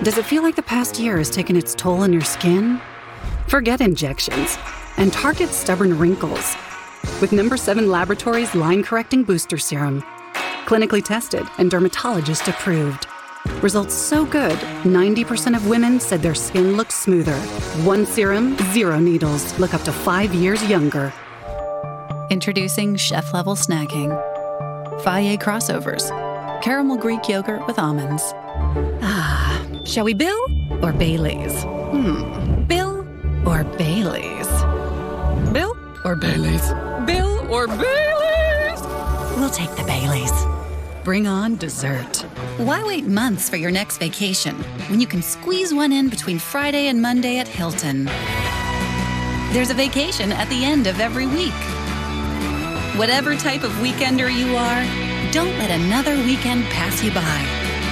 Does it feel like the past year has taken its toll on your skin? Forget injections and target stubborn wrinkles with No. 7 Laboratories line-correcting booster serum. Clinically tested and dermatologist approved. Results so good, 90% of women said their skin looks smoother. One serum, 0 needles. Look up to 5 years younger. Introducing chef-level snacking. Fage crossovers. Caramel Greek yogurt with almonds. Ah, shall we Bill or Bailey's? Bill or Bailey's? Bill or Bailey's? Bill or Bailey's? We'll take the Bailey's. Bring on dessert. Why wait months for your next vacation when you can squeeze one in between Friday and Monday at Hilton? There's a vacation at the end of every week. Whatever type of weekender you are, don't let another weekend pass you by.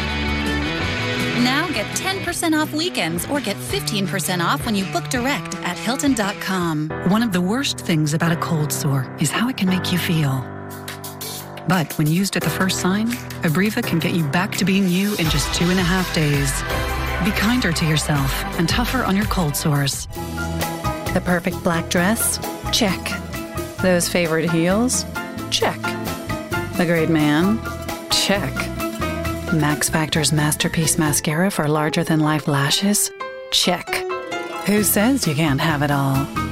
Now get 10% off weekends or get 15% off when you book direct at Hilton.com. One of the worst things about a cold sore is how it can make you feel. But when used at the first sign, Abreva can get you back to being you in just 2.5 days. Be kinder to yourself and tougher on your cold sores. The perfect black dress? Check. Those favorite heels? Check. The great man? Check. Max Factor's Masterpiece Mascara for larger-than-life lashes? Check. Who says you can't have it all?